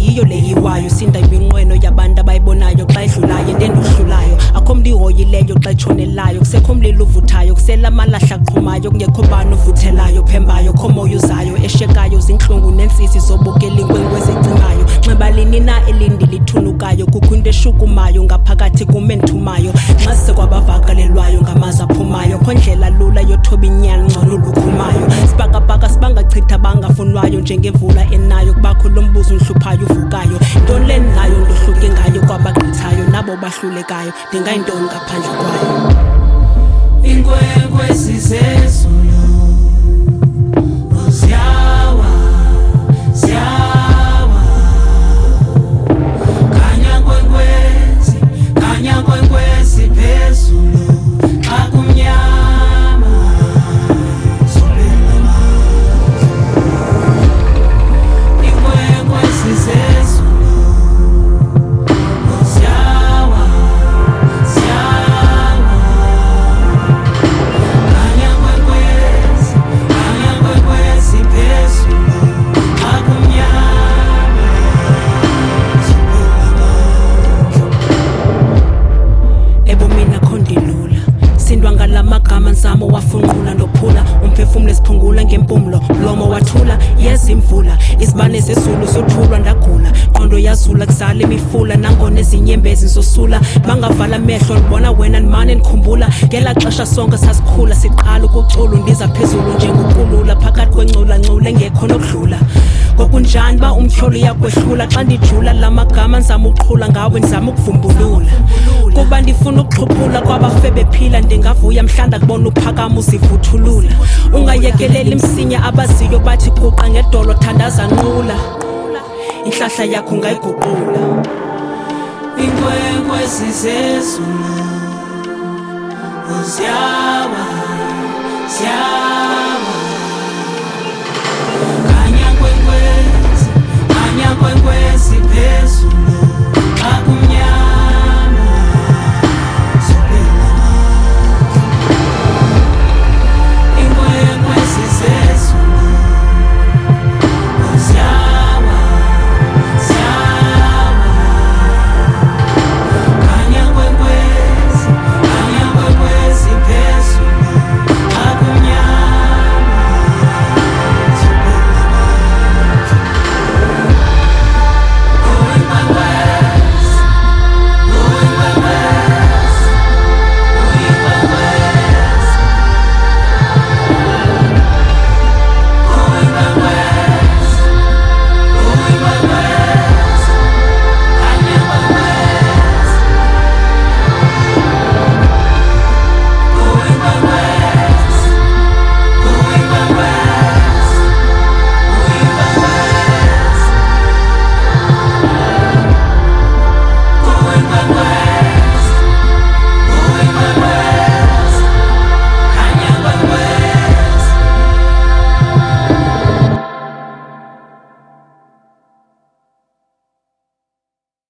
yiyo le iwayo sinda iminqweno yabantu abayibonayo xa idlulayo endohlulayo akho mlihoyileyo xa itshonelayo kusekho umlilo uvuthayo kusela amalahla aqhumayo kungekho bani uvuthelayo phembayo kho moya uzayo eshekayo zinhlungu nensisi zobukela inkwenkwe ezicingayo nxiba lini na elindi lithunukayo kukho into eshukumayo ngaphakathi kumenthumayo nxa sekwabavakalelwayo ngamazwi aphumayo kho ndlela lula yothoba inyani ngcono lukhumayo sibhakabhaka sibangachitha bangafunwayo njengemvula enayo kubakho lo mbuzo unhluphayo uvukayo ntoni le ngayo ndohluke ngayo kwabagqithayo nabo bahlulekayo ndingayintoni ngaphandle kwayo inkwenkwe zizezulu uziyawa ziyawa kanya kwenkwezi phezulu xa kumnyama zobela inkwenkwe zizezulu uziyawa ziyawa kanya kwenkwezi phezulu xa kumnyama ebomina khondilula sindwa ngalamagama nzamo wafunqula ndophula umphefumlo esiphungula ngempumlo mlomo wathula yezimvula izibane zezulu sothulwa ndagula qondo yazula kuzala imifula nangona ezinyembezi nzosula bangavala amehlo ndibona wena ndimane ndikhumbula ngela xesha sonke sasikhula siqala ukucula ndiza phezulu njengokulula phakathi kwencula ncula engekho nokudlula ngokunjani ba umtyholo yakwehlula xa ndijula lamagama nzama uqhula ngawe ndizama ukuvumbulula kuba ndifuna ukuxhuphula kwabafe bephila ndingavuya mhlanda kubona uphakama uzivuthulula ungayekeleli msinya abaziyo bathi guqa ngedolo thandaza nqula inhlahla yakho ungayiguqula inkwenkwe zizezulu uziyawa ziyawa kanya kwenkwezi